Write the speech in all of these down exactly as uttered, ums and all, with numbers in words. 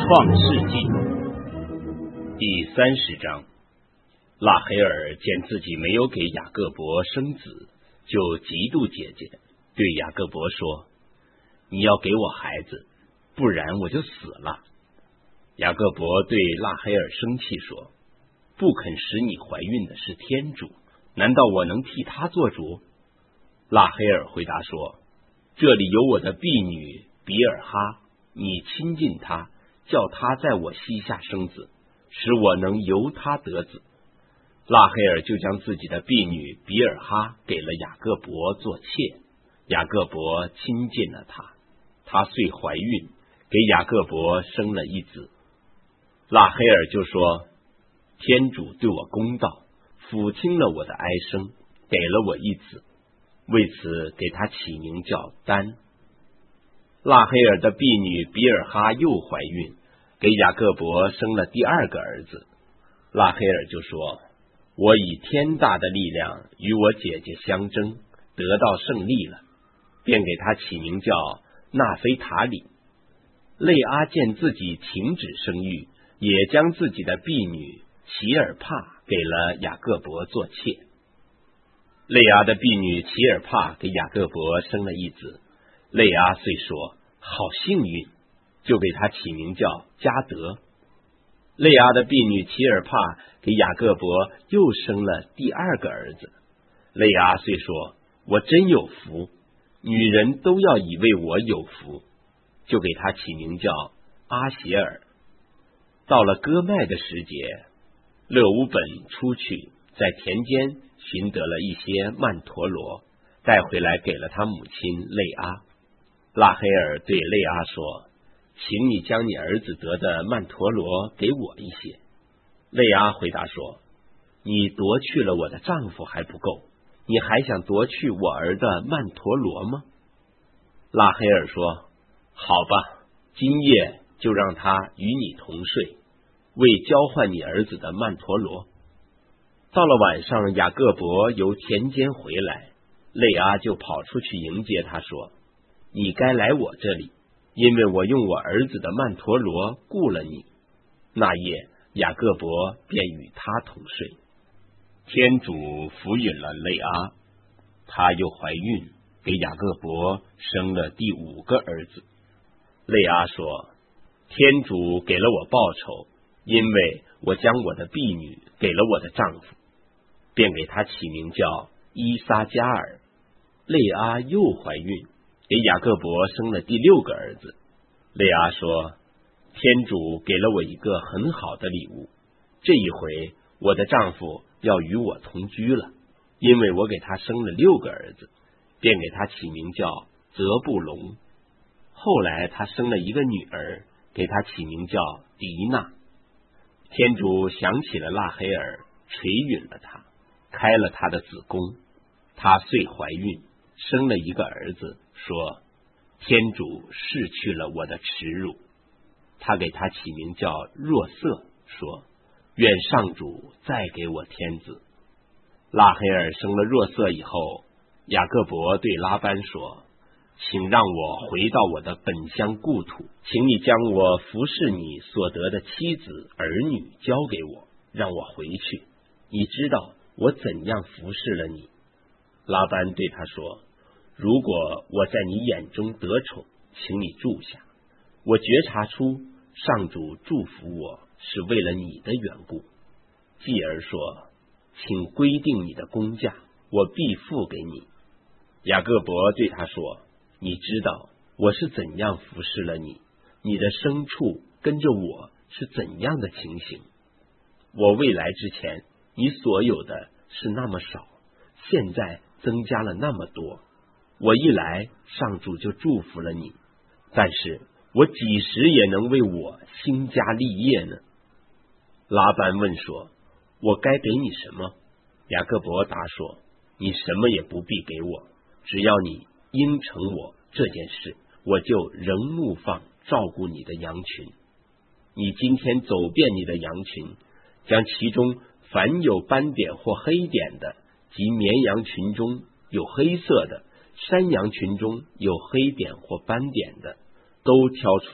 创世纪第三十章。拉黑尔见自己没有给雅各伯生子，就嫉妒姐姐，对雅各伯说：你要给我孩子，不然我就死了。雅各伯对拉黑尔生气说：不肯使你怀孕的是天主，难道我能替他做主？拉黑尔回答说：这里有我的婢女比尔哈，你亲近她，叫她在我膝下生子，使我能由她得子。拉黑尔就将自己的婢女比尔哈给了雅各伯做妾，雅各伯亲近了她，她遂怀孕，给雅各伯生了一子。拉黑尔就说：天主对我公道，俯听了我的哀声，给了我一子，为此给他起名叫丹。拉黑尔的婢女比尔哈又怀孕，给雅各伯生了第二个儿子。拉黑尔就说：我以天大的力量与我姐姐相争，得到胜利了，便给他起名叫纳菲塔里。肋阿见自己停止生育，也将自己的婢女齐尔帕给了雅各伯做妾。肋阿的婢女齐尔帕给雅各伯生了一子，肋阿遂说：好幸运，就给他起名叫加德。肋阿的婢女齐尔帕给雅各伯又生了第二个儿子，肋阿遂说：我真有福，女人都要以为我有福，就给他起名叫阿协尔。到了割麦的时节，勒乌本出去，在田间寻得了一些曼陀罗，带回来给了他母亲肋阿。拉黑尔对肋阿说：请你将你儿子得的曼陀罗给我一些。肋阿回答说：你夺去了我的丈夫还不够，你还想夺去我儿的曼陀罗吗？拉黑尔说：好吧，今夜就让他与你同睡，为交换你儿子的曼陀罗。到了晚上，雅各伯由田间回来，肋阿就跑出去迎接他说：你该来我这里，因为我用我儿子的曼陀罗雇了你。那夜雅各伯便与他同睡。天主抚允了肋阿，他又怀孕，给雅各伯生了第五个儿子。肋阿说：天主给了我报酬，因为我将我的婢女给了我的丈夫，便给他起名叫伊撒加尔。肋阿又怀孕，给雅各伯生了第六个儿子。肋阿说：天主给了我一个很好的礼物，这一回我的丈夫要与我同居了，因为我给他生了六个儿子，便给他起名叫泽布隆。后来他生了一个女儿，给他起名叫迪娜。天主想起了拉黑尔，垂允了他，开了他的子宫，他遂怀孕，生了一个儿子，说：天主逝去了我的耻辱。他给他起名叫若瑟，说：愿上主再给我天子。拉黑尔生了若瑟以后，雅各伯对拉班说：请让我回到我的本乡故土，请你将我服侍你所得的妻子儿女交给我，让我回去。你知道我怎样服侍了你。拉班对他说：如果我在你眼中得宠，请你住下。我觉察出上主祝福我是为了你的缘故。继而说：请规定你的工价，我必付给你。雅各伯对他说：你知道我是怎样服侍了你，你的牲畜跟着我是怎样的情形。我未来之前，你所有的是那么少，现在增加了那么多。我一来，上主就祝福了你，但是我几时也能为我兴家立业呢？拉班问说：我该给你什么？雅各伯答说：你什么也不必给我，只要你应承我这件事，我就仍牧放照顾你的羊群。你今天走遍你的羊群，将其中凡有斑点或黑点的，及绵羊群中有黑色的，山羊群中有黑点或斑点的，都挑出来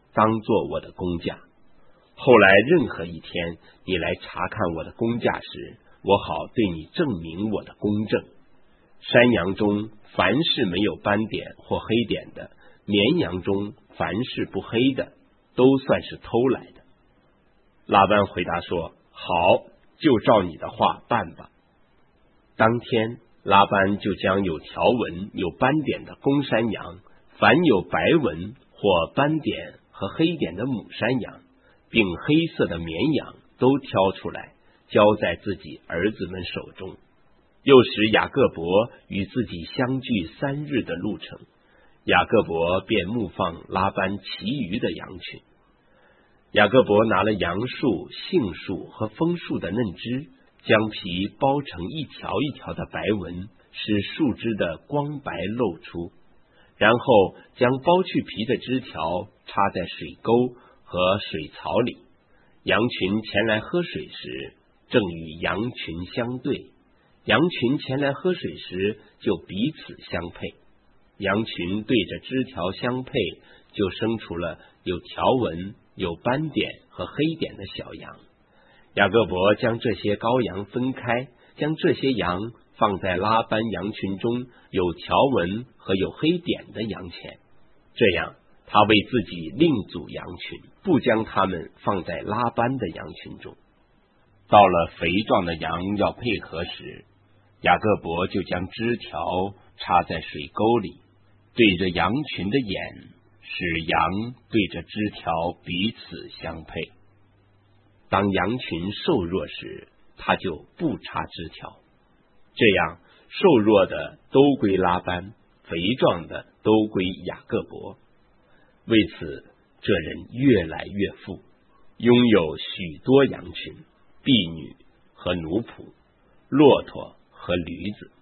当做我的工价。后来任何一天你来查看我的工价时，我好对你证明我的公正。山羊中凡是没有斑点或黑点的，绵羊中凡是不黑的，都算是偷来的。拉班回答说：好，就照你的话办吧。当天拉班就将有条纹有斑点的公山羊，凡有白纹或斑点和黑点的母山羊，并黑色的绵羊都挑出来，交在自己儿子们手中。又使雅各伯与自己相聚三日的路程，雅各伯便牧放拉班其余的羊群。雅各伯拿了杨树、杏树和枫树的嫩枝，将皮包成一条一条的白纹，使树枝的光白露出，然后将剥去皮的枝条插在水沟和水槽里。羊群前来喝水时，正与羊群相对，羊群前来喝水时，就彼此相配。羊群对着枝条相配，就生出了有条纹、有斑点和黑点的小羊。雅各伯将这些羔羊分开，将这些羊放在拉班羊群中有条纹和有黑点的羊前，这样他为自己另组羊群，不将它们放在拉班的羊群中。到了肥壮的羊要配合时，雅各伯就将枝条插在水沟里，对着羊群的眼，使羊对着枝条彼此相配。当羊群瘦弱时，他就不插枝条，这样瘦弱的都归拉班，肥壮的都归雅各伯。为此，这人越来越富，拥有许多羊群、婢女和奴仆、骆驼和驴子。